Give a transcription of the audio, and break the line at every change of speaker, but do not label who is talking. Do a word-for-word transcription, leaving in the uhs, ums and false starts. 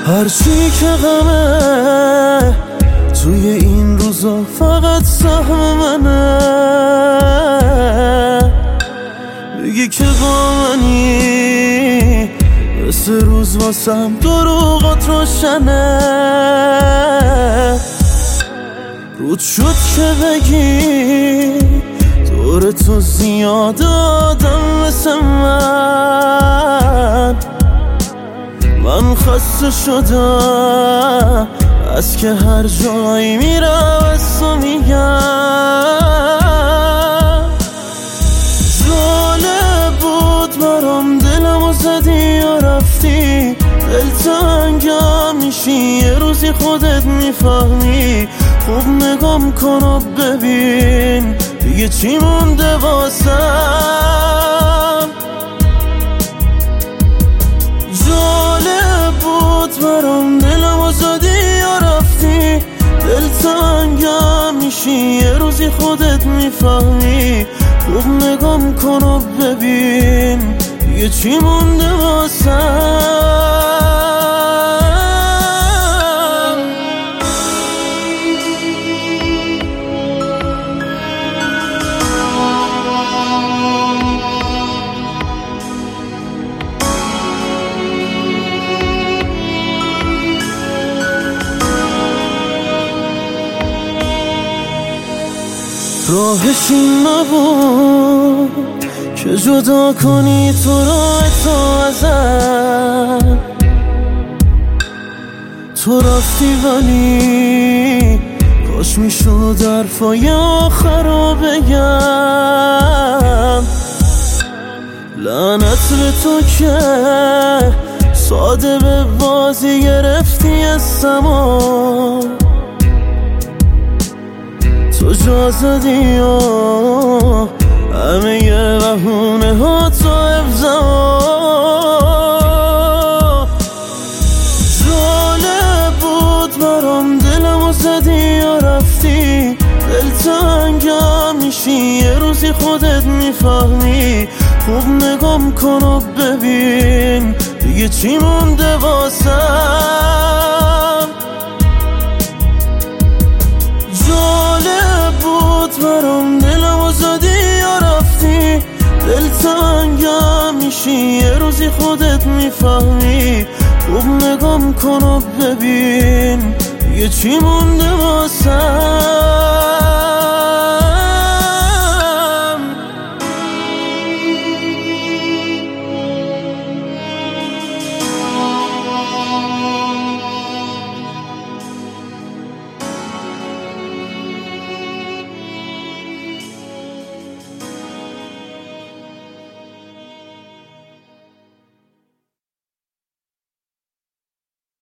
هرچی که غمه توی این روزا فقط سهم منه. بگی که با منی مثل روز واسم دروغات روشنه. رود شد که بگی دور تو زیاد آدم مثل من. من خسته شدم از که هر جایی میرم از تو میگم. جالب بود برام دلمو زدی و رفتی. دلتنگم میشی یه روزی خودت میفهمی. خوب نگام کن و ببین دیگه چی مونده واسم. جالب بود برام دلمو زدی و رفتی. دلتنگم میشی یه روزی خودت میفهمی. خوب نگام کن و ببین دیگه چی مونده واسم. راهش این نبود که جدا کنی تو را تو ازم. تو رفتی ولی کاش میشد حرفای آخر رو بگم. لعنت به تو که ساده به بازی گرفتی از سما. تو جا زدی و همه یه بهونه ها تو حفظم. جالب بود برام دلمو زدی و رفتی. دلتنگم میشی یه روزی خودت میفهمی. خوب نگام کن و ببین دیگه چی مونده واسم. برام دلمو زدی و رفتی. دلتنگم میشی یه روزی خودت میفهمی. خوب نگام کن و ببین دیگه چی مونده واسم.